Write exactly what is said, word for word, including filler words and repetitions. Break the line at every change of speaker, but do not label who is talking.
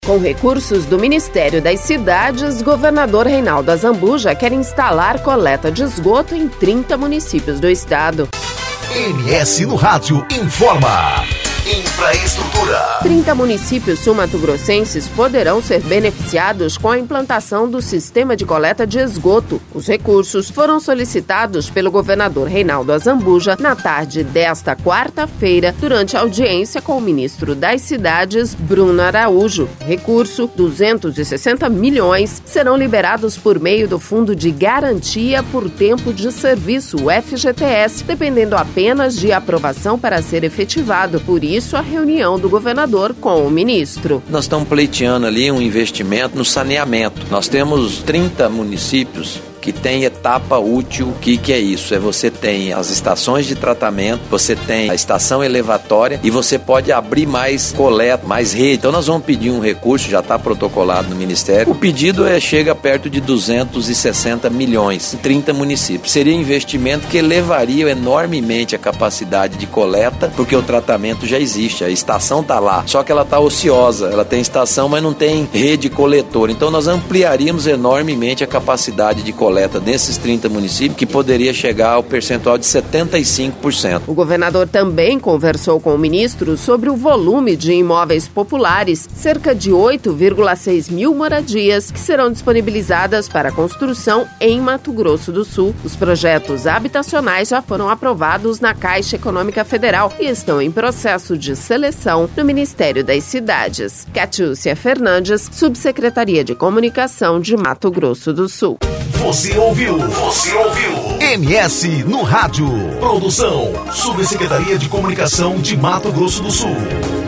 Com recursos do Ministério das Cidades, governador Reinaldo Azambuja quer instalar coleta de esgoto em trinta municípios do estado.
M S no Rádio informa. Infraestrutura.
trinta municípios sul-mato-grossenses poderão ser beneficiados com a implantação do sistema de coleta de esgoto. Os recursos foram solicitados pelo governador Reinaldo Azambuja na tarde desta quarta-feira, durante a audiência com o ministro das Cidades, Bruno Araújo. Recurso, duzentos e sessenta milhões, serão liberados por meio do Fundo de Garantia por Tempo de Serviço, o F G T S, dependendo apenas de aprovação para ser efetivado. Por isso, a reunião do governador com o ministro.
Nós estamos pleiteando ali um investimento no saneamento. Nós temos trinta municípios que tem etapa útil. O que, que é isso? É você tem as estações de tratamento, você tem a estação elevatória e você pode abrir mais coleta, mais rede. Então nós vamos pedir um recurso, já está protocolado no Ministério. O pedido é, chega perto de duzentos e sessenta milhões em trinta municípios. Seria um investimento que elevaria enormemente a capacidade de coleta, porque o tratamento já existe, a estação está lá, só que ela está ociosa, ela tem estação, mas não tem rede coletora. Então nós ampliaríamos enormemente a capacidade de coleta coleta nesses trinta municípios, que poderia chegar ao percentual de setenta e cinco por cento.
O governador também conversou com o ministro sobre o volume de imóveis populares, cerca de oito vírgula seis mil moradias que serão disponibilizadas para construção em Mato Grosso do Sul. Os projetos habitacionais já foram aprovados na Caixa Econômica Federal e estão em processo de seleção no Ministério das Cidades. Catiúcia Fernandes, Subsecretaria de Comunicação de Mato Grosso do Sul.
Você ouviu? Você ouviu? M S no Rádio. Produção, Subsecretaria de Comunicação de Mato Grosso do Sul.